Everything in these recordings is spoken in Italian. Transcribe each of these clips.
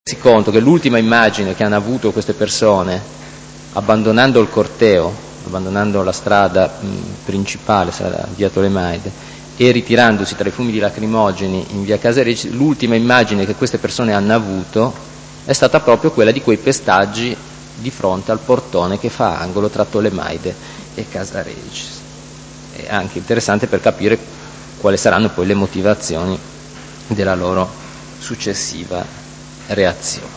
conto che l'ultima immagine che hanno avuto queste persone, abbandonando il corteo, abbandonando la strada principale, via Tolemaide, e ritirandosi tra i fumi di lacrimogeni in via Casareggi, l'ultima immagine che queste persone hanno avuto è stata proprio quella di quei pestaggi di fronte al portone che fa angolo tra Tolemaide e Casareggi. È anche interessante per capire quali saranno poi le motivazioni della loro successiva reazione.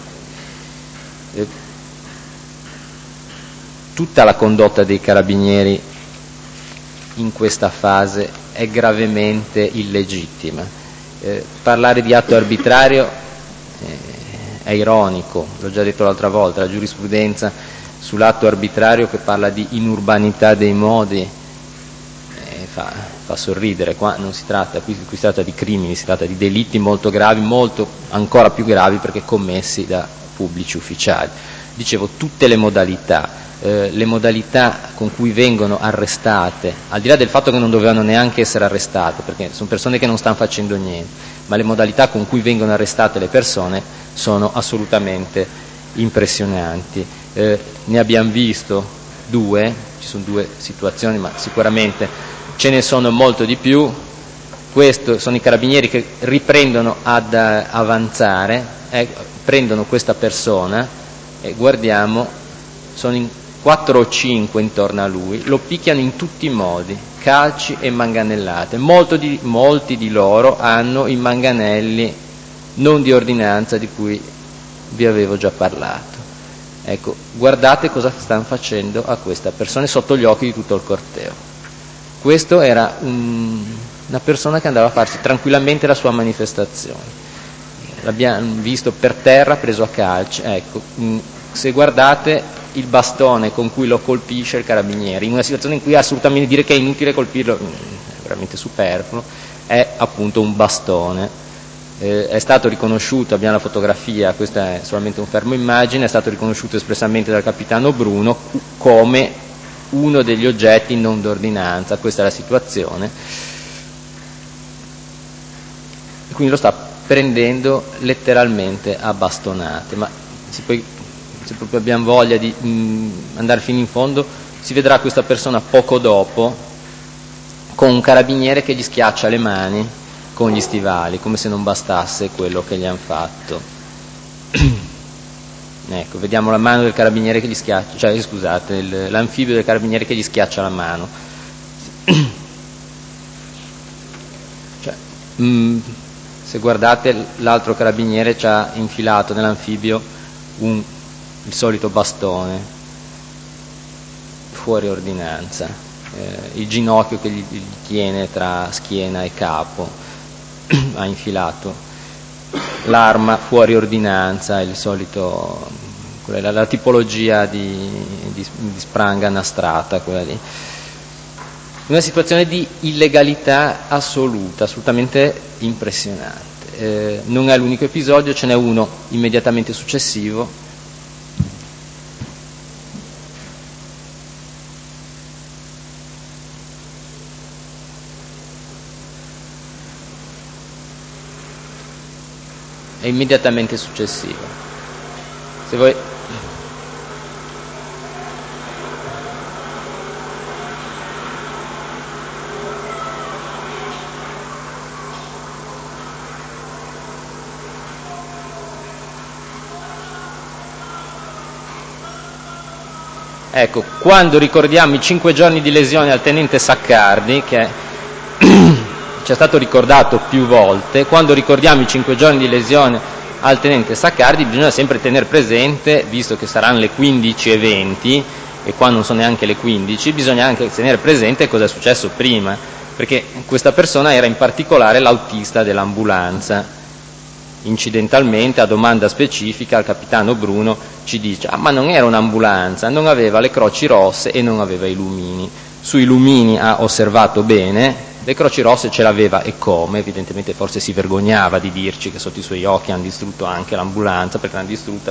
Tutta la condotta dei carabinieri in questa fase è gravemente illegittima. Parlare di atto arbitrario è ironico, l'ho già detto l'altra volta, la giurisprudenza sull'atto arbitrario che parla di inurbanità dei modi fa sorridere. Qua non si tratta, qui si tratta di crimini, si tratta di delitti molto gravi, molto ancora più gravi perché commessi da pubblici ufficiali. Dicevo, tutte le modalità con cui vengono arrestate, al di là del fatto che non dovevano neanche essere arrestate, perché sono persone che non stanno facendo niente, ma le modalità con cui vengono arrestate le persone sono assolutamente impressionanti. Ne abbiamo visto due, ci sono due situazioni, ma sicuramente ce ne sono molto di più. Questi sono i carabinieri che riprendono ad avanzare, prendono questa persona e guardiamo, sono in 4 o 5 intorno a lui, lo picchiano in tutti i modi, calci e manganellate. Molti di loro hanno i manganelli non di ordinanza di cui vi avevo già parlato. Ecco, guardate cosa stanno facendo a questa persona sotto gli occhi di tutto il corteo. Questo era una persona che andava a farsi tranquillamente la sua manifestazione. L'abbiamo visto per terra preso a calci. Ecco, se guardate il bastone con cui lo colpisce il carabiniere, in una situazione in cui assolutamente dire che è inutile colpirlo, è veramente superfluo, è appunto un bastone. È stato riconosciuto, abbiamo la fotografia, questa è solamente un fermo immagine, è stato riconosciuto espressamente dal capitano Bruno come uno degli oggetti non d'ordinanza. Questa è la situazione, quindi lo sta prendendo letteralmente a bastonate, ma se proprio abbiamo voglia di andare fino in fondo, si vedrà questa persona poco dopo con un carabiniere che gli schiaccia le mani con gli stivali, come se non bastasse quello che gli hanno fatto. Ecco, vediamo la mano del carabiniere che gli schiaccia, cioè scusate, l'anfibio del carabiniere che gli schiaccia la mano. Cioè, se guardate, l'altro carabiniere ci ha infilato nell'anfibio il solito bastone fuori ordinanza, il ginocchio che gli tiene tra schiena e capo, ha infilato l'arma fuori ordinanza, il solito, la tipologia di spranga nastrata, quella lì. Una situazione di illegalità assoluta, assolutamente impressionante. Non è l'unico episodio, ce n'è uno immediatamente successivo. È immediatamente successivo. Se voi ecco, quando ricordiamo i 5 giorni di lesione al tenente Saccardi, che ci è stato ricordato più volte, quando ricordiamo i 5 giorni di lesione al tenente Saccardi bisogna sempre tenere presente, visto che saranno le 15:20 e qua non sono neanche le 15, bisogna anche tenere presente cosa è successo prima, perché questa persona era in particolare l'autista dell'ambulanza. Incidentalmente, a domanda specifica, il capitano Bruno ci dice: ma non era un'ambulanza, non aveva le croci rosse e non aveva i lumini. Sui lumini ha osservato bene, le croci rosse ce l'aveva e come, evidentemente forse si vergognava di dirci che sotto i suoi occhi hanno distrutto anche l'ambulanza, perché l'hanno distrutta,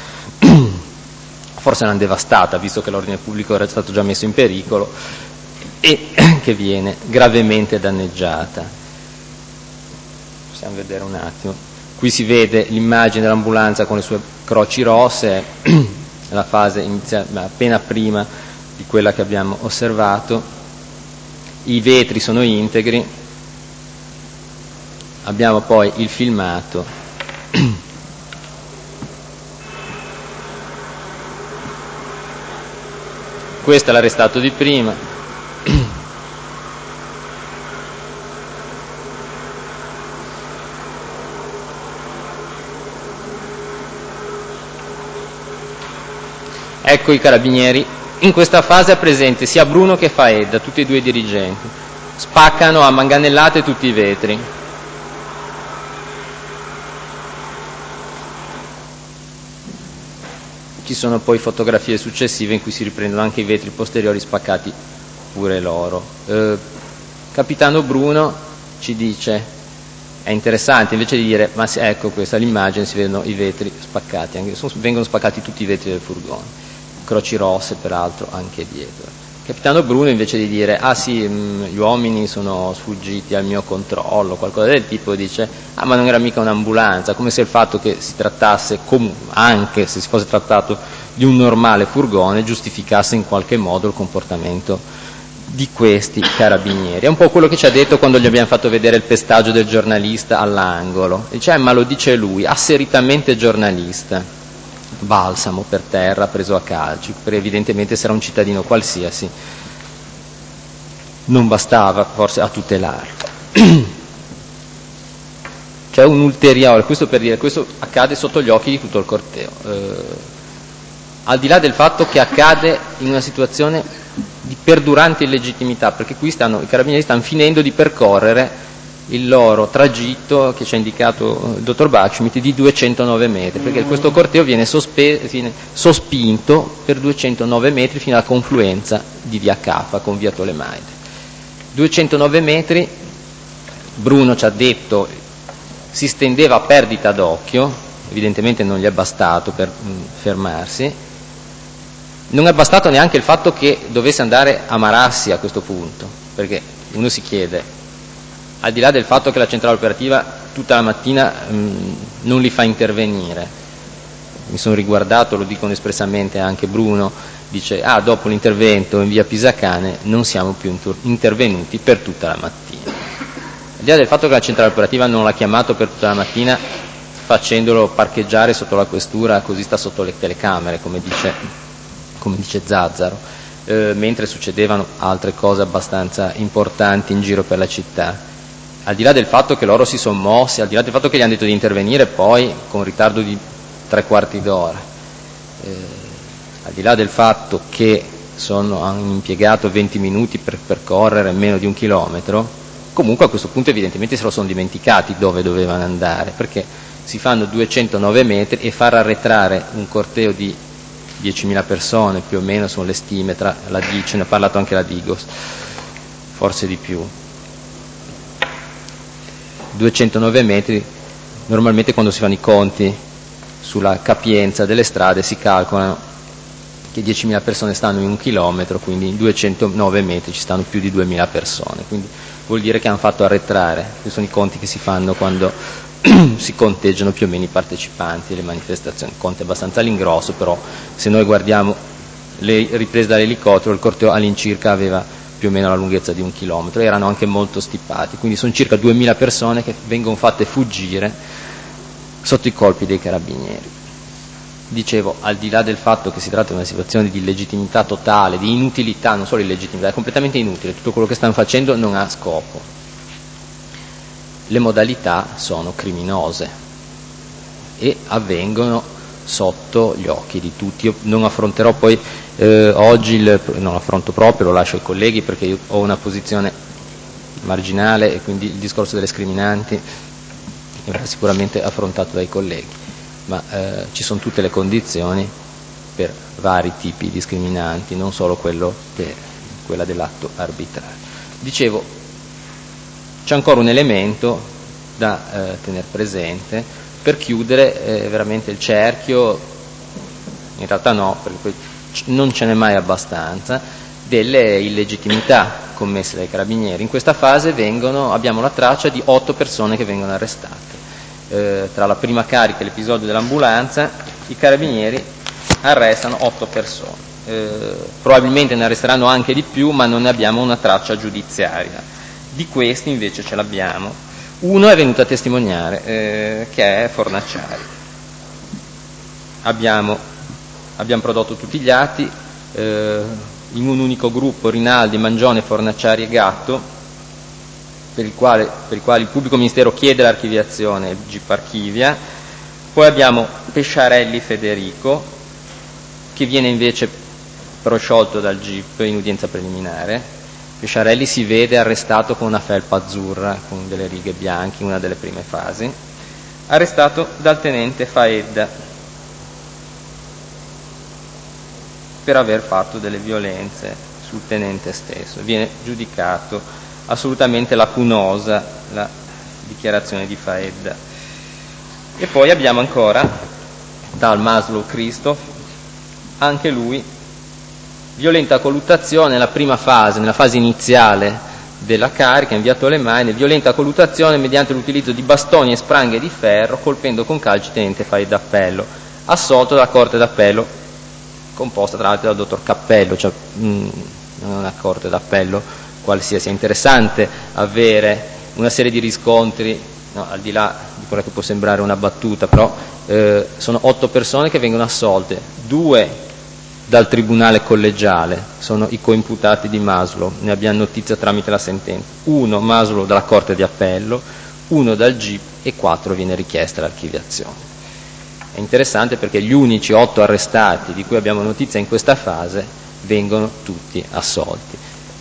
forse l'hanno devastata, visto che l'ordine pubblico era stato già messo in pericolo e che viene gravemente danneggiata. Possiamo vedere un attimo. Qui si vede l'immagine dell'ambulanza con le sue croci rosse, la fase iniziale, appena prima di quella che abbiamo osservato. I vetri sono integri. Abbiamo poi il filmato. Questo è l'arrestato di prima. Ecco i carabinieri. In questa fase è presente sia Bruno che Faedda, tutti e due i dirigenti. Spaccano a manganellate tutti i vetri. Ci sono poi fotografie successive in cui si riprendono anche i vetri posteriori spaccati pure loro. Capitano Bruno ci dice, è interessante, invece di dire ma ecco questa è l'immagine, si vedono i vetri spaccati, vengono spaccati tutti i vetri del furgone, croci rosse peraltro anche dietro. Capitano Bruno invece di dire ah sì, gli uomini sono sfuggiti al mio controllo, qualcosa del tipo, dice ah ma non era mica un'ambulanza, come se il fatto che si trattasse, anche se si fosse trattato di un normale furgone, giustificasse in qualche modo il comportamento di questi carabinieri. È un po' quello che ci ha detto quando gli abbiamo fatto vedere il pestaggio del giornalista all'angolo. Dice ma lo dice lui, asseritamente giornalista. Balsamo per terra, preso a calci, evidentemente se era un cittadino qualsiasi non bastava forse a tutelarlo. C'è un ulteriore, questo per dire, questo accade sotto gli occhi di tutto il corteo, al di là del fatto che accade in una situazione di perdurante illegittimità, perché qui i carabinieri stanno finendo di percorrere il loro tragitto che ci ha indicato il dottor Bacciumit di 209 metri, perché questo corteo viene sospinto per 209 metri fino alla confluenza di via Caffa con via Tolemaide. 209 metri, Bruno ci ha detto, si stendeva a perdita d'occhio, evidentemente non gli è bastato per fermarsi. Non è bastato neanche il fatto che dovesse andare a Marassi a questo punto, perché uno si chiede, al di là del fatto che la centrale operativa tutta la mattina non li fa intervenire, mi sono riguardato, lo dicono espressamente anche Bruno, dice dopo l'intervento in via Pisacane non siamo più intervenuti per tutta la mattina. Al di là del fatto che la centrale operativa non l'ha chiamato per tutta la mattina facendolo parcheggiare sotto la questura, così sta sotto le telecamere, come dice Zazzaro, mentre succedevano altre cose abbastanza importanti in giro per la città. Al di là del fatto che loro si sono mossi, al di là del fatto che gli hanno detto di intervenire poi con ritardo di 3/4 d'ora, al di là del fatto che hanno impiegato 20 minuti per percorrere meno di 1 chilometro, comunque a questo punto evidentemente se lo sono dimenticati dove dovevano andare, perché si fanno 209 metri e far arretrare un corteo di 10.000 persone, più o meno sono le stime, tra la DIC, ne ha parlato anche la Digos, forse di più. 209 metri, normalmente quando si fanno i conti sulla capienza delle strade si calcolano che 10.000 persone stanno in 1 chilometro, quindi in 209 metri ci stanno più di 2.000 persone, quindi vuol dire che hanno fatto arretrare, questi sono i conti che si fanno quando si conteggiano più o meno i partecipanti alle manifestazioni, conti abbastanza all'ingrosso, però se noi guardiamo le riprese dall'elicottero il corteo all'incirca aveva più o meno la lunghezza di 1 chilometro, erano anche molto stipati, quindi sono circa 2.000 persone che vengono fatte fuggire sotto i colpi dei carabinieri. Dicevo, al di là del fatto che si tratta di una situazione di illegittimità totale, di inutilità, non solo illegittimità, è completamente inutile, tutto quello che stanno facendo non ha scopo. Le modalità sono criminose e avvengono sotto gli occhi di tutti. Io non affronterò poi oggi, non affronto proprio, lo lascio ai colleghi perché io ho una posizione marginale e quindi il discorso delle scriminanti verrà sicuramente affrontato dai colleghi, ma ci sono tutte le condizioni per vari tipi di scriminanti, non solo quella dell'atto arbitrario. Dicevo, c'è ancora un elemento da tenere presente per chiudere veramente il cerchio, in realtà no, perché poi non ce n'è mai abbastanza, delle illegittimità commesse dai carabinieri. In questa fase abbiamo la traccia di 8 persone che vengono arrestate. tra la prima carica e l'episodio dell'ambulanza, i carabinieri arrestano 8 persone. Probabilmente ne arresteranno anche di più, ma non ne abbiamo una traccia giudiziaria. Di questi invece ce l'abbiamo. Uno è venuto a testimoniare, che è Fornaciari. Abbiamo prodotto tutti gli atti in un unico gruppo: Rinaldi, Mangione, Fornaciari e Gatto, per i quali il pubblico ministero chiede l'archiviazione e il GIP archivia. Poi abbiamo Pesciarelli Federico, che viene invece prosciolto dal GIP in udienza preliminare. Pesciarelli si vede arrestato con una felpa azzurra con delle righe bianche in una delle prime fasi, arrestato dal tenente Faedda per aver fatto delle violenze sul tenente stesso. Viene giudicato assolutamente lacunosa la dichiarazione di Faedda. E poi abbiamo ancora tal Maslow Christoph, anche lui violenta colluttazione nella prima fase, nella fase iniziale della carica, inviato alle mani, violenta colluttazione mediante l'utilizzo di bastoni e spranghe di ferro, colpendo con calci tenente Faedda Appello, assolto dalla Corte d'Appello, composta tra l'altro dal dottor Cappello, cioè non è una Corte d'Appello qualsiasi. È interessante avere una serie di riscontri, no, al di là di quella che può sembrare una battuta, però sono 8 persone che vengono assolte, 2 dal tribunale collegiale, sono i coimputati di Maslow, ne abbiamo notizia tramite la sentenza, 1 Maslow dalla Corte di Appello, 1 dal GIP e 4 viene richiesta l'archiviazione. È interessante perché gli unici 8 arrestati di cui abbiamo notizia in questa fase vengono tutti assolti.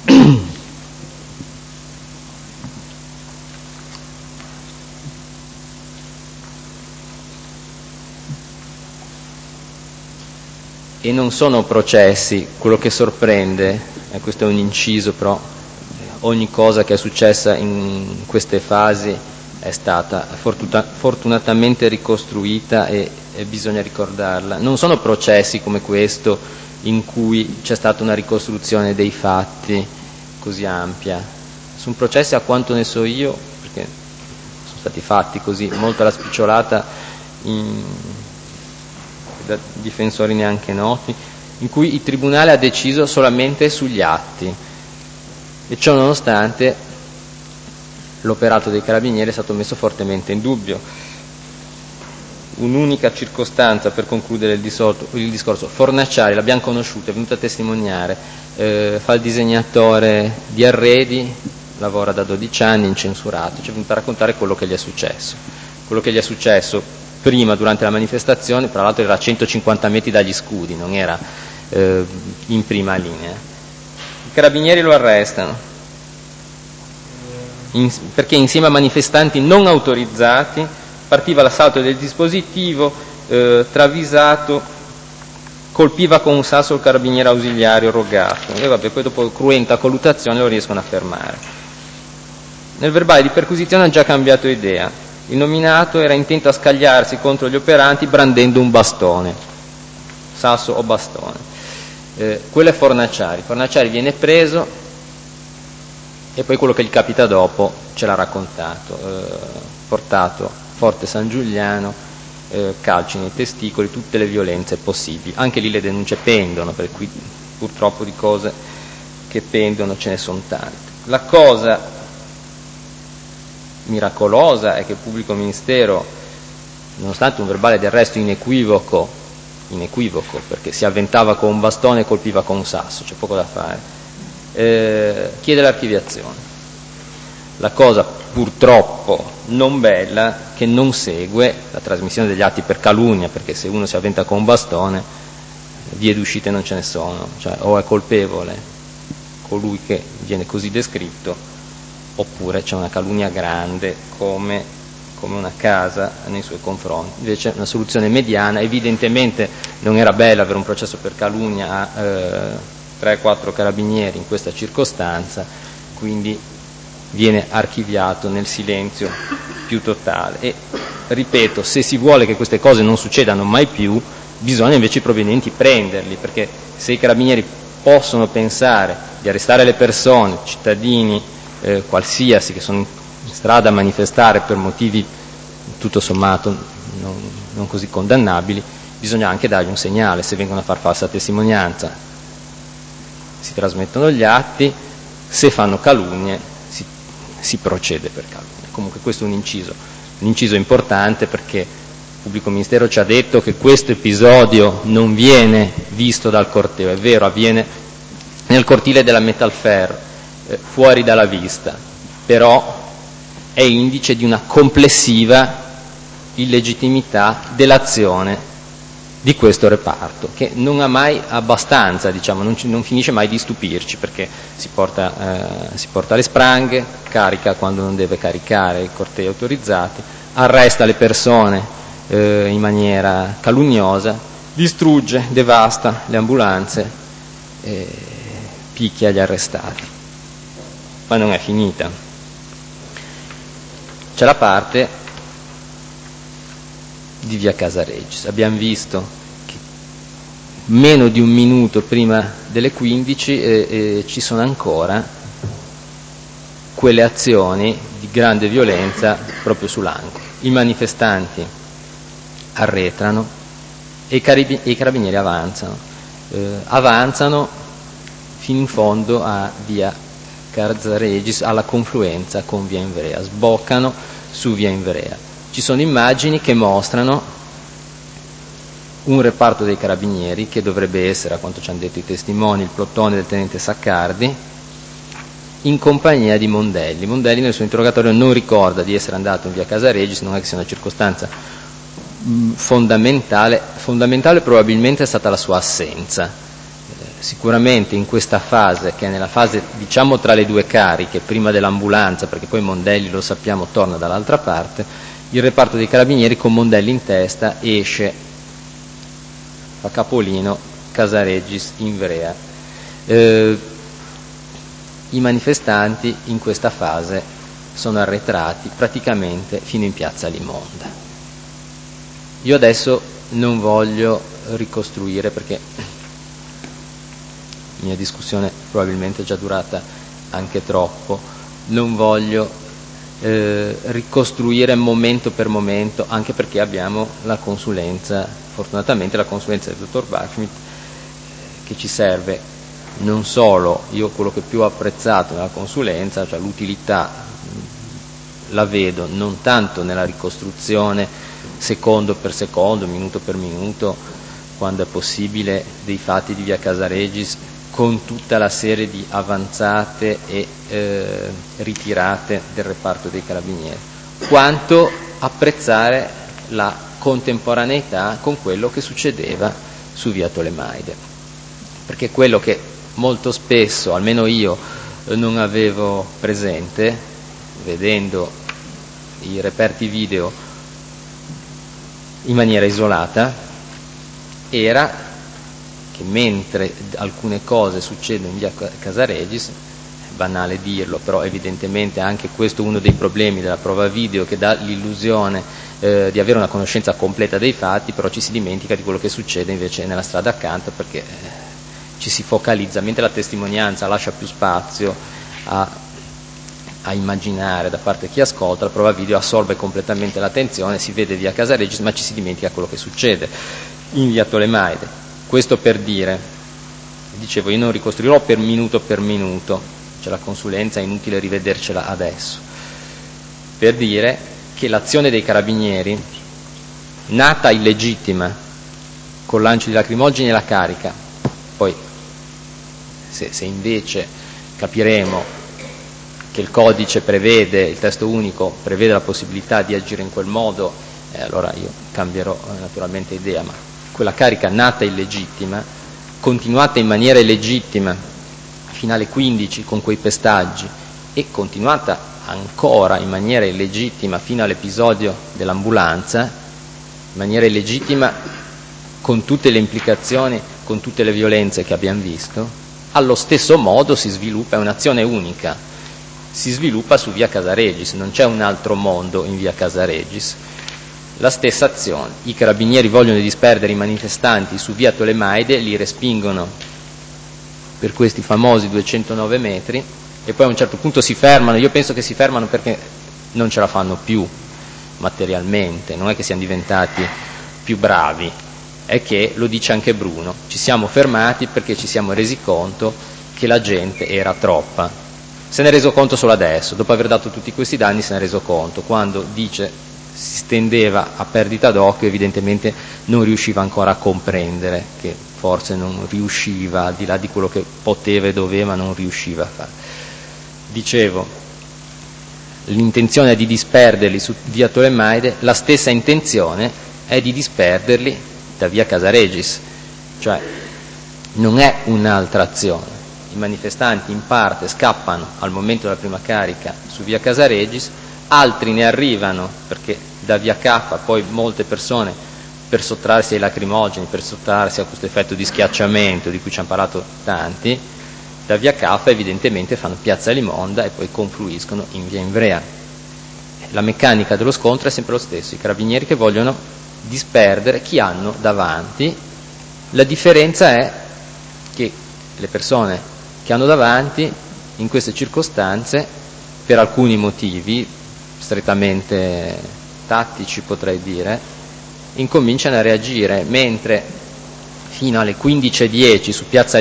E non sono processi, quello che sorprende, e questo è un inciso, però ogni cosa che è successa in queste fasi è stata fortunatamente ricostruita e bisogna ricordarla. Non sono processi come questo in cui c'è stata una ricostruzione dei fatti così ampia. Sono processi, a quanto ne so io, perché sono stati fatti così molto alla spicciolata da difensori neanche noti, in cui il tribunale ha deciso solamente sugli atti, e ciò nonostante l'operato dei carabinieri è stato messo fortemente in dubbio. Un'unica circostanza per concludere il discorso: Fornaciari l'abbiamo conosciuto, è venuto a testimoniare, fa il disegnatore di arredi, lavora da 12 anni, incensurato, ci è venuto a raccontare quello che gli è successo. Quello che gli è successo prima, durante la manifestazione, tra l'altro era a 150 metri dagli scudi, non era in prima linea. I carabinieri lo arrestano perché insieme a manifestanti non autorizzati partiva l'assalto del dispositivo, travisato, colpiva con un sasso il carabiniere ausiliario Rogato, e vabbè, poi dopo cruenta colluttazione lo riescono a fermare. Nel verbale di perquisizione ha già cambiato idea. Il nominato era intento a scagliarsi contro gli operanti brandendo un bastone, sasso o bastone. Quello è Fornaciari. Fornaciari viene preso e poi quello che gli capita dopo ce l'ha raccontato. Portato Forte San Giuliano, calci nei testicoli, tutte le violenze possibili. Anche lì le denunce pendono, per cui purtroppo di cose che pendono ce ne sono tante. La cosa miracolosa è che il pubblico ministero, nonostante un verbale di arresto inequivoco, perché si avventava con un bastone e colpiva con un sasso, c'è poco da fare, chiede l'archiviazione. La cosa purtroppo non bella che non segue la trasmissione degli atti per calunnia, perché se uno si avventa con un bastone, vie d'uscite non ce ne sono, cioè o è colpevole colui che viene così descritto, oppure c'è una calunnia grande come una casa nei suoi confronti. Invece una soluzione mediana. Evidentemente non era bella avere un processo per calunnia a 3-4 carabinieri in questa circostanza, quindi viene archiviato nel silenzio più totale. E ripeto, se si vuole che queste cose non succedano mai più, bisogna invece i provvedimenti prenderli, perché se i carabinieri possono pensare di arrestare le persone, cittadini qualsiasi, che sono in strada a manifestare per motivi tutto sommato non così condannabili, bisogna anche dargli un segnale. Se vengono a far falsa testimonianza si trasmettono gli atti, se fanno calunnie si procede per calunnia. Comunque questo è un inciso importante, perché il pubblico ministero ci ha detto che questo episodio non viene visto dal corteo, è vero, avviene nel cortile della Metal Fair, fuori dalla vista, però è indice di una complessiva illegittimità dell'azione di questo reparto, che non ha mai abbastanza, diciamo, non finisce mai di stupirci, perché si porta le spranghe, carica quando non deve caricare i cortei autorizzati, arresta le persone in maniera calunniosa, distrugge, devasta le ambulanze, picchia gli arrestati. Ma non è finita. C'è la parte di via Casaregis. Abbiamo visto che meno di un minuto prima delle 15 ci sono ancora quelle azioni di grande violenza proprio sull'angolo. I manifestanti arretrano e i carabinieri avanzano fino in fondo a via Casaregis, alla confluenza con via Ivrea, sboccano su via Ivrea. Ci sono immagini che mostrano un reparto dei carabinieri, che dovrebbe essere, a quanto ci hanno detto i testimoni, il plotone del tenente Saccardi, in compagnia di Mondelli. Mondelli nel suo interrogatorio non ricorda di essere andato in via Casaregis, non è che sia una circostanza fondamentale probabilmente è stata la sua assenza. Sicuramente in questa fase, che è nella fase diciamo tra le due cariche, prima dell'ambulanza, perché poi Mondelli, lo sappiamo, torna dall'altra parte, il reparto dei carabinieri con Mondelli in testa esce, fa capolino, Casaregis, Ivrea. I manifestanti in questa fase sono arretrati praticamente fino in piazza Limonda. Io adesso non voglio ricostruire, perché la mia discussione probabilmente è già durata anche troppo, non voglio ricostruire momento per momento, anche perché abbiamo la consulenza, fortunatamente la consulenza del dottor Bachschmidt, che ci serve non solo, io quello che più ho apprezzato nella consulenza, cioè l'utilità, la vedo non tanto nella ricostruzione secondo per secondo, minuto per minuto, quando è possibile, dei fatti di via Casaregis, con tutta la serie di avanzate e ritirate del reparto dei carabinieri, quanto apprezzare la contemporaneità con quello che succedeva su via Tolemaide, perché quello che molto spesso, almeno io, non avevo presente, vedendo i reperti video in maniera isolata, era che mentre alcune cose succedono in via Casaregis, è banale dirlo, però evidentemente anche questo è uno dei problemi della prova video, che dà l'illusione di avere una conoscenza completa dei fatti, però ci si dimentica di quello che succede invece nella strada accanto, perché ci si focalizza, mentre la testimonianza lascia più spazio a immaginare da parte di chi ascolta, la prova video assorbe completamente l'attenzione, si vede via Casaregis ma ci si dimentica quello che succede in via Tolemaide. Questo per dire, dicevo, io non ricostruirò per minuto, c'è la consulenza, è inutile rivedercela adesso, per dire che l'azione dei carabinieri, nata illegittima col lancio di lacrimogeni e la carica, poi se invece capiremo che il codice prevede, il testo unico prevede la possibilità di agire in quel modo, allora io cambierò naturalmente idea, ma quella carica nata illegittima, continuata in maniera illegittima fino alle 15 con quei pestaggi e continuata ancora in maniera illegittima fino all'episodio dell'ambulanza, in maniera illegittima con tutte le implicazioni, con tutte le violenze che abbiamo visto, allo stesso modo si sviluppa, è un'azione unica, si sviluppa su via Casaregis, non c'è un altro mondo in via Casaregis. La stessa azione, i carabinieri vogliono disperdere i manifestanti su via Tolemaide, li respingono per questi famosi 209 metri e poi a un certo punto si fermano, io penso che si fermano perché non ce la fanno più, materialmente, non è che siamo diventati più bravi, è che, lo dice anche Bruno, ci siamo fermati perché ci siamo resi conto che la gente era troppa. Se ne è reso conto solo adesso, dopo aver dato tutti questi danni se ne è reso conto, quando dice si stendeva a perdita d'occhio evidentemente non riusciva ancora a comprendere che forse non riusciva, al di là di quello che poteva e doveva, non riusciva a fare. Dicevo, l'intenzione è di disperderli su via Tolemaide, la stessa intenzione è di disperderli da via Casaregis, cioè non è un'altra azione. I manifestanti in parte scappano al momento della prima carica su via Casaregis, altri ne arrivano perché da via K poi molte persone, per sottrarsi ai lacrimogeni, per sottrarsi a questo effetto di schiacciamento di cui ci hanno parlato tanti, da via K evidentemente fanno piazza Limonda e poi confluiscono in via Ivrea. La meccanica dello scontro è sempre lo stesso, i carabinieri che vogliono disperdere chi hanno davanti. La differenza è che le persone che hanno davanti in queste circostanze, per alcuni motivi strettamente tattici potrei dire, incominciano a reagire, mentre fino alle 15:10 su piazza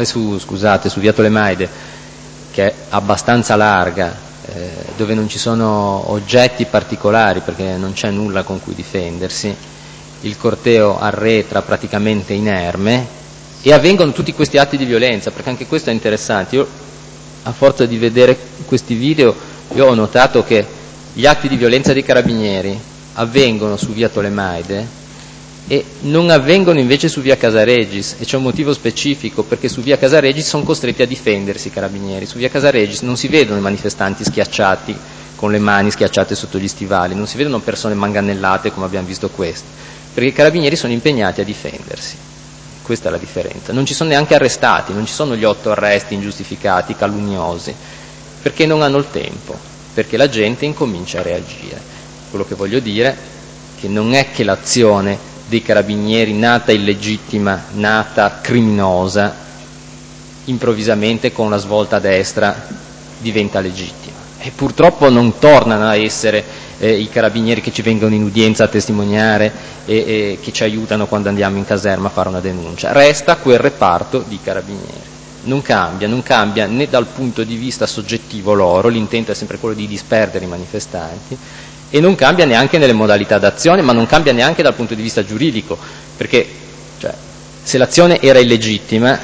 su via Tolemaide, che è abbastanza larga, dove non ci sono oggetti particolari perché non c'è nulla con cui difendersi, il corteo arretra praticamente inerme e avvengono tutti questi atti di violenza, perché anche questo è interessante. Io, a forza di vedere questi video, io ho notato che gli atti di violenza dei carabinieri avvengono su via Tolemaide e non avvengono invece su via Casaregis, e c'è un motivo specifico, perché su via Casaregis sono costretti a difendersi i carabinieri. Su via Casaregis non si vedono i manifestanti schiacciati con le mani schiacciate sotto gli stivali, non si vedono persone manganellate come abbiamo visto queste, perché i carabinieri sono impegnati a difendersi. Questa è la differenza. Non ci sono neanche arrestati, non ci sono gli 8 arresti ingiustificati, calunnosi, perché non hanno il tempo, perché la gente incomincia a reagire. Quello che voglio dire è che non è che l'azione dei carabinieri, nata illegittima, nata criminosa, improvvisamente con la svolta a destra diventa legittima. E purtroppo non tornano a essere i carabinieri che ci vengono in udienza a testimoniare e che ci aiutano quando andiamo in caserma a fare una denuncia. Resta quel reparto di carabinieri. Non cambia né dal punto di vista soggettivo loro, l'intento è sempre quello di disperdere i manifestanti, e non cambia neanche nelle modalità d'azione, ma non cambia neanche dal punto di vista giuridico, perché se l'azione era illegittima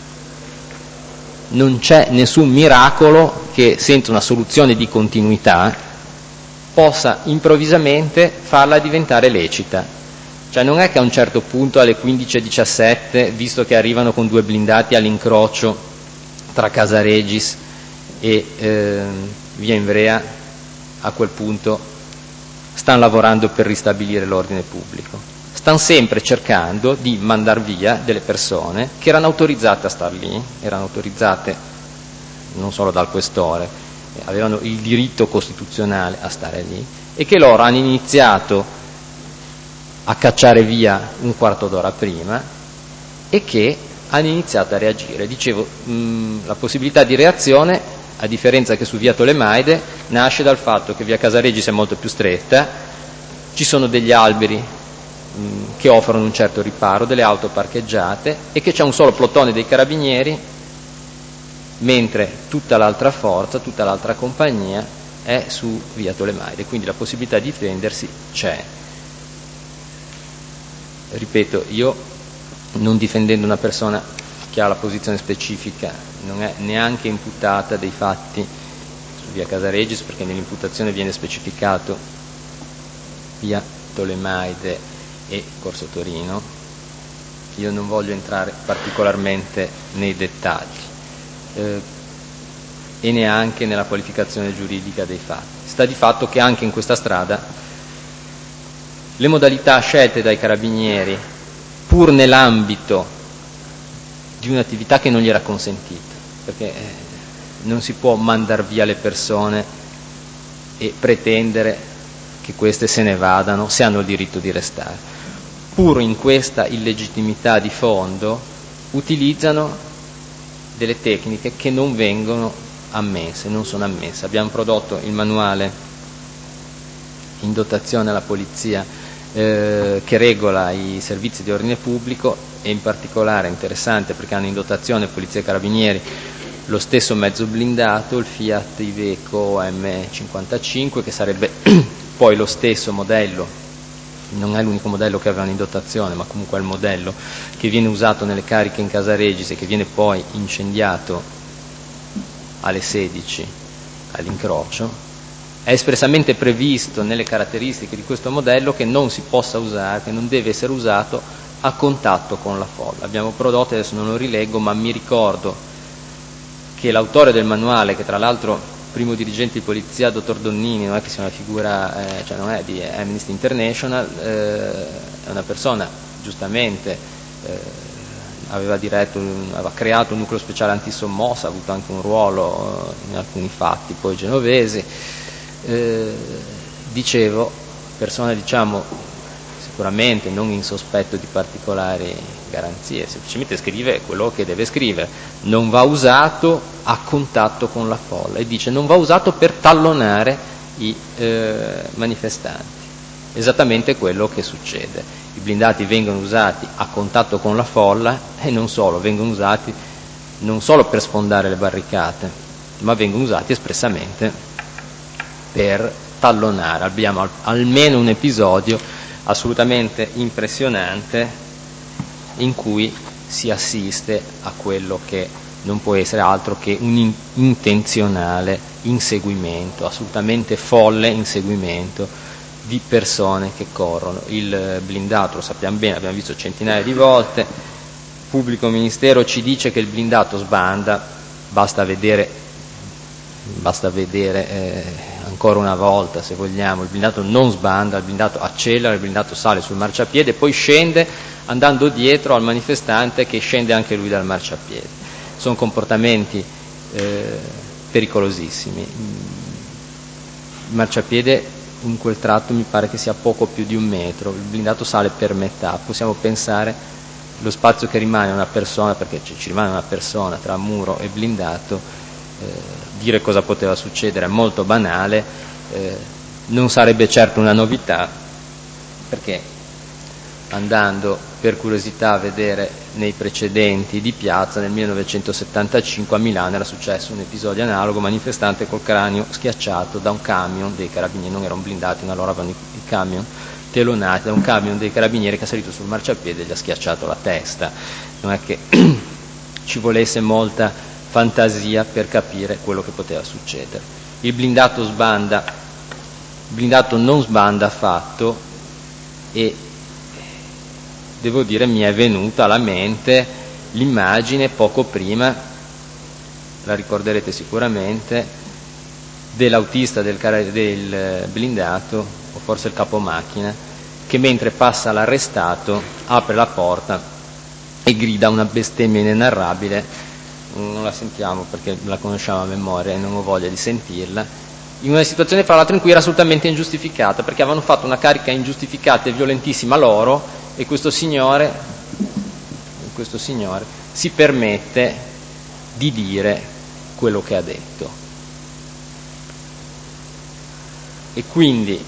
non c'è nessun miracolo che senza una soluzione di continuità possa improvvisamente farla diventare lecita. Cioè non è che a un certo punto alle 15:17, visto che arrivano con 2 blindati all'incrocio tra Casaregis e via Ivrea, a quel punto stanno lavorando per ristabilire l'ordine pubblico. Stanno sempre cercando di mandar via delle persone che erano autorizzate a star lì, erano autorizzate non solo dal questore, avevano il diritto costituzionale a stare lì, e che loro hanno iniziato a cacciare via un quarto d'ora prima e che hanno iniziato a reagire. Dicevo, la possibilità di reazione, a differenza che su via Tolemaide, nasce dal fatto che via Casaregis è molto più stretta, ci sono degli alberi che offrono un certo riparo, delle auto parcheggiate, e che c'è un solo plotone dei carabinieri, mentre tutta l'altra forza, tutta l'altra compagnia è su via Tolemaide, quindi la possibilità di difendersi c'è. Ripeto, io, non difendendo una persona che ha la posizione specifica, non è neanche imputata dei fatti su via Casaregis, perché nell'imputazione viene specificato via Tolemaide e Corso Torino, io non voglio entrare particolarmente nei dettagli e neanche nella qualificazione giuridica dei fatti. Sta di fatto che anche in questa strada le modalità scelte dai carabinieri, pur nell'ambito di un'attività che non gli era consentita, perché non si può mandar via le persone e pretendere che queste se ne vadano se hanno il diritto di restare. Pur in questa illegittimità di fondo utilizzano delle tecniche che non vengono ammesse, non sono ammesse. Abbiamo prodotto il manuale in dotazione alla polizia che regola i servizi di ordine pubblico, e in particolare interessante perché hanno in dotazione polizia e carabinieri lo stesso mezzo blindato, il Fiat Iveco M55, che sarebbe poi lo stesso modello, non è l'unico modello che avevano in dotazione, ma comunque è il modello che viene usato nelle cariche in Casa Regis e che viene poi incendiato alle 16 all'incrocio. È espressamente previsto nelle caratteristiche di questo modello che non si possa usare, che non deve essere usato a contatto con la folla. Abbiamo prodotto, adesso non lo rileggo, ma mi ricordo che l'autore del manuale, che tra l'altro primo dirigente di polizia, dottor Donnini, non è che sia una figura, cioè non è di Amnesty International, è una persona giustamente aveva creato un nucleo speciale antisommossa, ha avuto anche un ruolo in alcuni fatti poi genovesi. Dicevo, persona sicuramente non in sospetto di particolari garanzie, semplicemente scrive quello che deve scrivere, non va usato a contatto con la folla, e dice non va usato per tallonare i manifestanti, esattamente quello che succede. I blindati vengono usati a contatto con la folla e non solo, vengono usati non solo per sfondare le barricate, ma vengono usati espressamente per tallonare. Abbiamo almeno un episodio assolutamente impressionante in cui si assiste a quello che non può essere altro che un intenzionale inseguimento, assolutamente folle inseguimento di persone che corrono. Il blindato, lo sappiamo bene, abbiamo visto centinaia di volte, il pubblico ministero ci dice che il blindato sbanda, basta vedere ancora una volta, se vogliamo, il blindato non sbanda, il blindato accelera, il blindato sale sul marciapiede e poi scende andando dietro al manifestante che scende anche lui dal marciapiede. Sono comportamenti pericolosissimi. Il marciapiede in quel tratto mi pare che sia poco più di 1 metro, il blindato sale per metà, possiamo pensare lo spazio che rimane a una persona, perché ci rimane una persona tra muro e blindato. Dire cosa poteva succedere è molto banale, non sarebbe certo una novità, perché andando per curiosità a vedere nei precedenti di piazza, nel 1975 a Milano era successo un episodio analogo, manifestante col cranio schiacciato da un camion dei carabinieri, non erano blindati, allora avevano i camion telonati, da un camion dei carabinieri che è salito sul marciapiede e gli ha schiacciato la testa. Non è che ci volesse molta fantasia per capire quello che poteva succedere. Il blindato non sbanda affatto, e devo dire mi è venuta alla mente l'immagine poco prima, la ricorderete sicuramente, dell'autista del blindato, o forse il capomacchina, che mentre passa l'arrestato apre la porta e grida una bestemmia inenarrabile. Non la sentiamo perché la conosciamo a memoria e non ho voglia di sentirla, in una situazione fra l'altro in cui era assolutamente ingiustificata, perché avevano fatto una carica ingiustificata e violentissima loro, e questo signore si permette di dire quello che ha detto. E quindi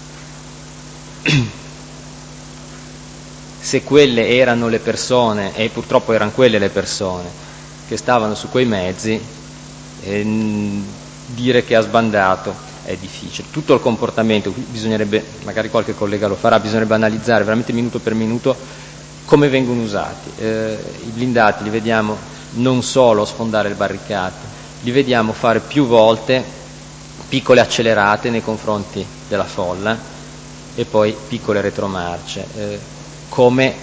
se quelle erano le persone, e purtroppo erano quelle le persone che stavano su quei mezzi, dire che ha sbandato è difficile. Tutto il comportamento, bisognerebbe, magari qualche collega lo farà, bisognerebbe analizzare veramente minuto per minuto come vengono usati. I blindati li vediamo non solo sfondare le barricate, li vediamo fare più volte piccole accelerate nei confronti della folla e poi piccole retromarce, come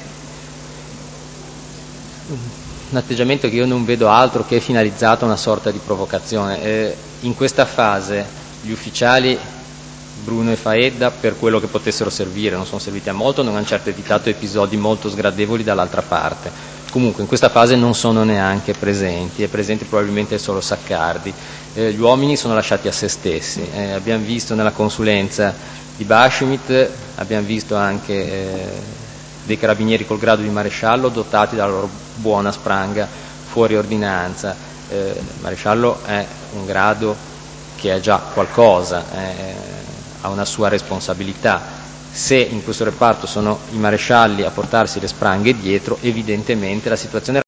un atteggiamento che io non vedo altro che finalizzato a una sorta di provocazione. In questa fase gli ufficiali Bruno e Faedda, per quello che potessero servire, non sono serviti a molto, non hanno certo evitato episodi molto sgradevoli dall'altra parte. Comunque in questa fase non sono neanche presenti, è presente probabilmente solo Saccardi. Gli uomini sono lasciati a se stessi. Abbiamo visto nella consulenza di Bashimit, abbiamo visto anche dei carabinieri col grado di maresciallo dotati dalla loro buona spranga fuori ordinanza. Maresciallo è un grado che è già qualcosa, ha una sua responsabilità. Se in questo reparto sono i marescialli a portarsi le spranghe dietro, evidentemente la situazione